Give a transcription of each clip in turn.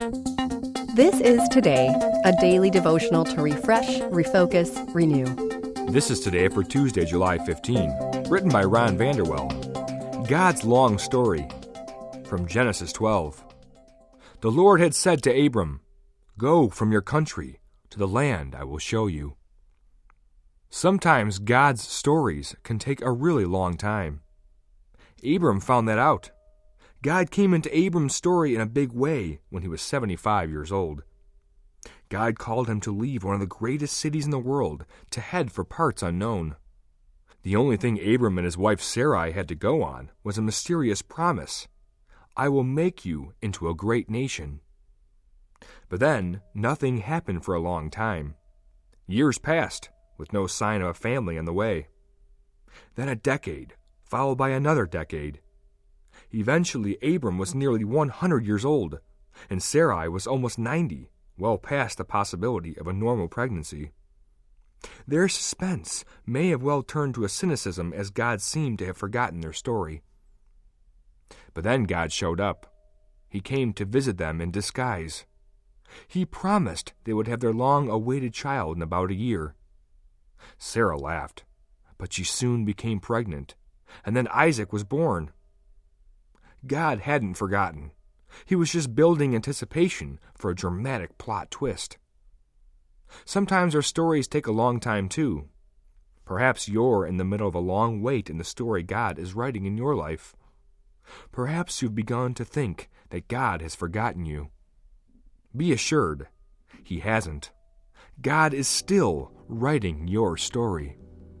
This is Today, a daily devotional to refresh, refocus, renew. This is Today for Tuesday, July 15, written by Ron Vanderwell. God's long story. From Genesis 12. The Lord had said to Abram, "Go from your country to the land I will show you." Sometimes God's stories can take a really long time. Abram found that out. God came into Abram's story in a big way when he was 75 years old. God called him to leave one of the greatest cities in the world to head for parts unknown. The only thing Abram and his wife Sarai had to go on was a mysterious promise: "I will make you into a great nation." But then, nothing happened for a long time. Years passed, with no sign of a family on the way. Then a decade, followed by another decade. Eventually, Abram was nearly 100 years old, and Sarai was almost 90, well past the possibility of a normal pregnancy. Their suspense may have well turned to a cynicism as God seemed to have forgotten their story. But then God showed up. He came to visit them in disguise. He promised they would have their long-awaited child in about a year. Sarah laughed, but she soon became pregnant, and then Isaac was born. God hadn't forgotten. He was just building anticipation for a dramatic plot twist. Sometimes our stories take a long time too. Perhaps you're in the middle of a long wait in the story God is writing in your life. Perhaps you've begun to think that God has forgotten you. Be assured, He hasn't. God is still writing your story.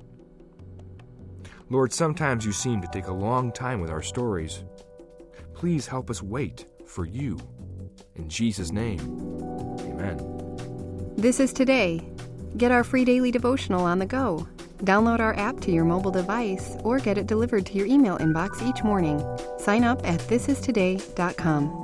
Lord, sometimes you seem to take a long time with our stories. Please help us wait for you. In Jesus' name, amen. This is Today. Get our free daily devotional on the go. Download our app to your mobile device or get it delivered to your email inbox each morning. Sign up at thisistoday.com.